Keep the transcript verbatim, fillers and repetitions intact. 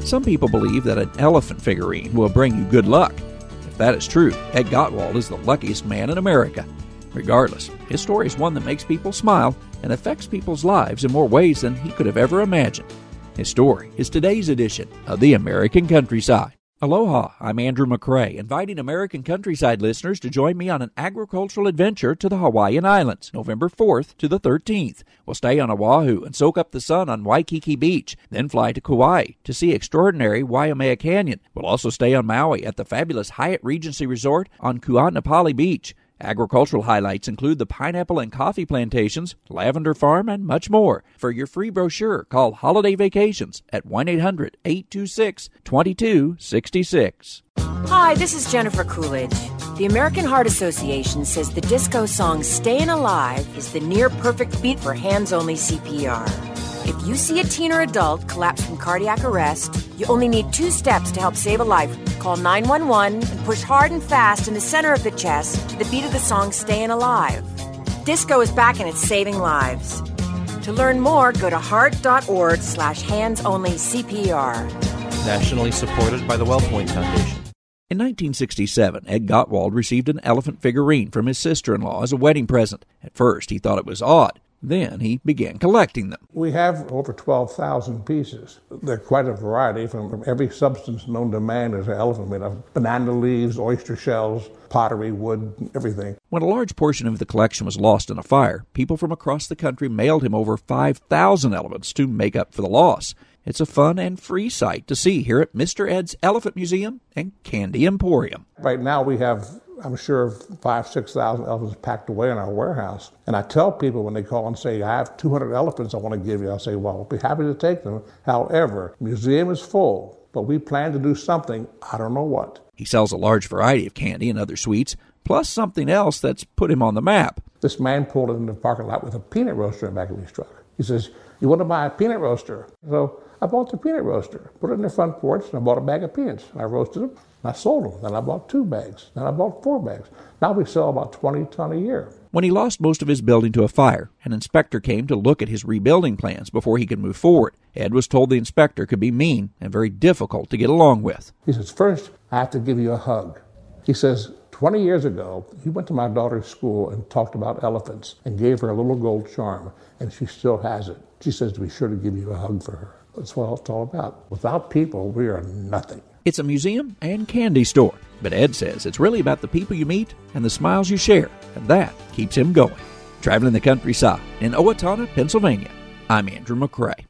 Some people believe that an elephant figurine will bring you good luck. If that is true, Ed Gottwald is the luckiest man in America. Regardless, his story is one that makes people smile and affects people's lives in more ways than he could have ever imagined. His story is today's edition of the American Countryside. Aloha, I'm Andrew McCrae, inviting American Countryside listeners to join me on an agricultural adventure to the Hawaiian Islands, November fourth to the thirteenth. We'll stay on Oahu and soak up the sun on Waikiki Beach, then fly to Kauai to see extraordinary Waimea Canyon. We'll also stay on Maui at the fabulous Hyatt Regency Resort on Kuanapali Beach. Agricultural highlights include the pineapple and coffee plantations, lavender farm, and much more. For your free brochure, call Holiday Vacations at one eight hundred, eight two six, two two six six. Hi, this is Jennifer Coolidge. The American Heart Association says the disco song Stayin' Alive is the near-perfect beat for hands-only C P R. If you see a teen or adult collapse from cardiac arrest, you only need two steps to help save a life. Call nine one one and push hard and fast in the center of the chest to the beat of the song Stayin' Alive. Disco is back and it's saving lives. To learn more, go to heart.org slash hands-only CPR. Nationally supported by the WellPoint Foundation. In nineteen sixty-seven, Ed Gottwald received an elephant figurine from his sister-in-law as a wedding present. At first, he thought it was odd. Then he began collecting them. We have over twelve thousand pieces. They're quite a variety. From, from every substance known to man, there's an elephant made of banana leaves, oyster shells, pottery, wood, everything. When a large portion of the collection was lost in a fire, people from across the country mailed him over five thousand elephants to make up for the loss. It's a fun and free sight to see here at Mister Ed's Elephant Museum and Candy Emporium. Right now we have, I'm sure, five, six thousand elephants packed away in our warehouse. And I tell people when they call and say, I have two hundred elephants I want to give you, I say, well, I'll be happy to take them. However, the museum is full, but we plan to do something, I don't know what. He sells a large variety of candy and other sweets, plus something else that's put him on the map. This man pulled in the parking lot with a peanut roaster in the back of his truck. He says, you want to buy a peanut roaster? So I bought the peanut roaster, put it in the front porch, and I bought a bag of peanuts. And I roasted them, and I sold them. Then I bought two bags. Then I bought four bags. Now we sell about twenty ton a year. When he lost most of his building to a fire, an inspector came to look at his rebuilding plans before he could move forward. Ed was told the inspector could be mean and very difficult to get along with. He says, first, I have to give you a hug. He says, twenty years ago, he went to my daughter's school and talked about elephants and gave her a little gold charm, and she still has it. She says to be sure to give you a hug for her. That's what it's all about. Without people, we are nothing. It's a museum and candy store, but Ed says it's really about the people you meet and the smiles you share, and that keeps him going. Traveling the countryside in Owatonna, Pennsylvania, I'm Andrew McCrae.